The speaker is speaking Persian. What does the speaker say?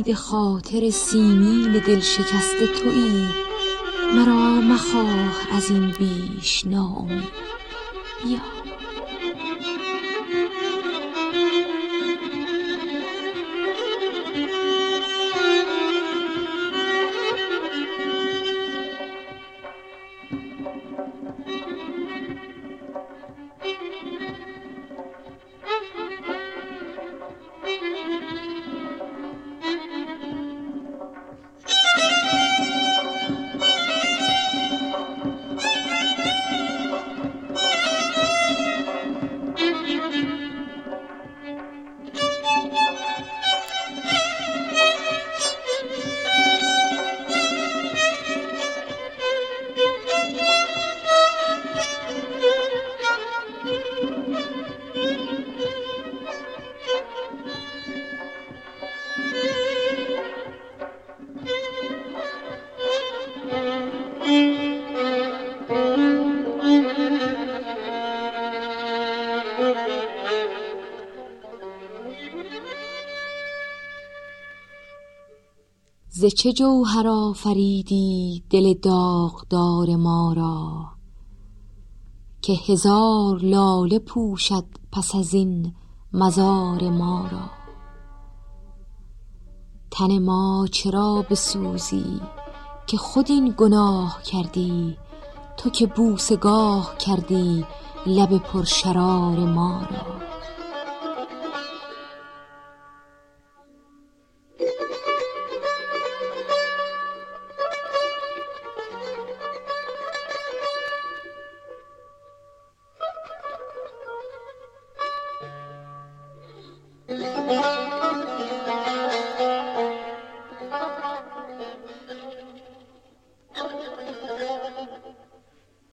امید خاطر سیمین دل شکسته تویی، مرا مخواه از این بیش ناامید. بیا ز چه جوهر آفریدی دل داغدار ما را، که هزار لاله پوشد پس از این مزار ما را. تن ما چرا بسوزی که خود این گناه کردی، تو که بوسه گاه کردی لب پرشرار ما را.